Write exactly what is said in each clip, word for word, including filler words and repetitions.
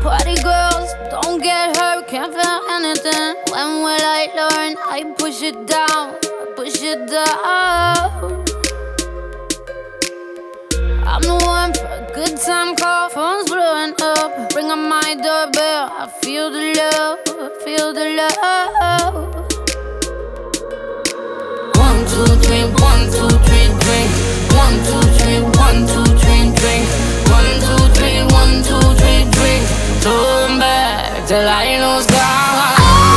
Party girls, don't get hurt, can't feel anything. When will I learn? I push it down, push it down. I'm the one for a good time call, phone's blowing up. Ring on my doorbell, I feel the love, I feel the love. One, two, three, one, two, three, drink. One, two, three, one, two, three, drink. One, two, three, one, two, three, drink. Turn back till I lose God.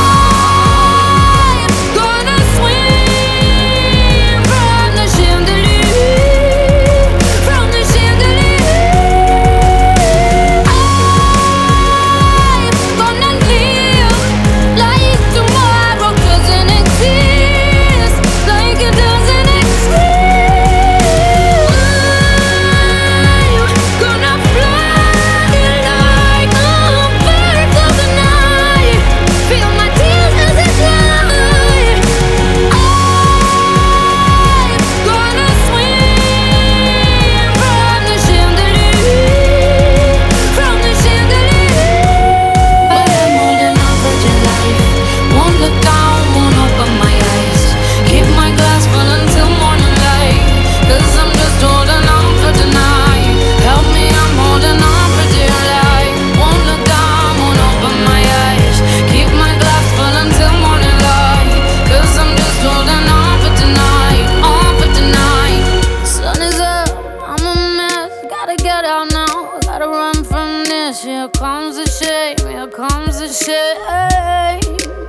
Here comes the shame, here comes the shame.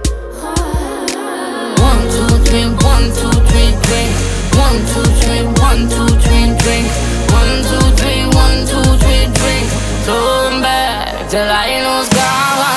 One, two, three, one, two, three, drink. One, two, three, one, two, three, drink. One, two, three, one, two, three, drink. Turn back till I lose God.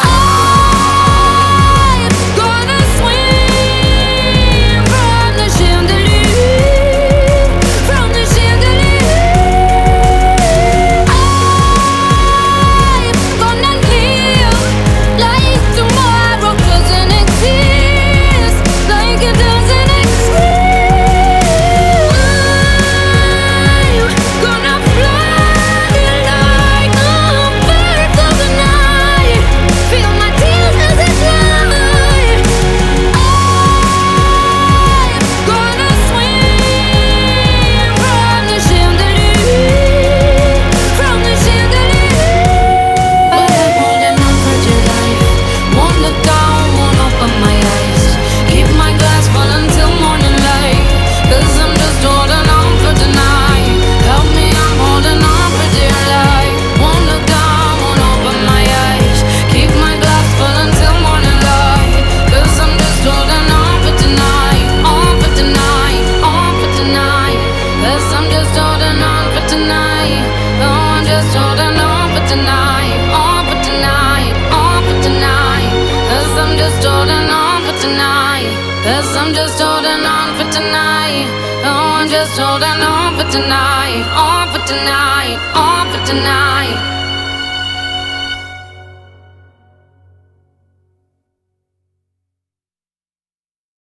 Cause I'm just holding on for tonight. Oh, I'm just holding on for tonight. On for tonight. On for tonight.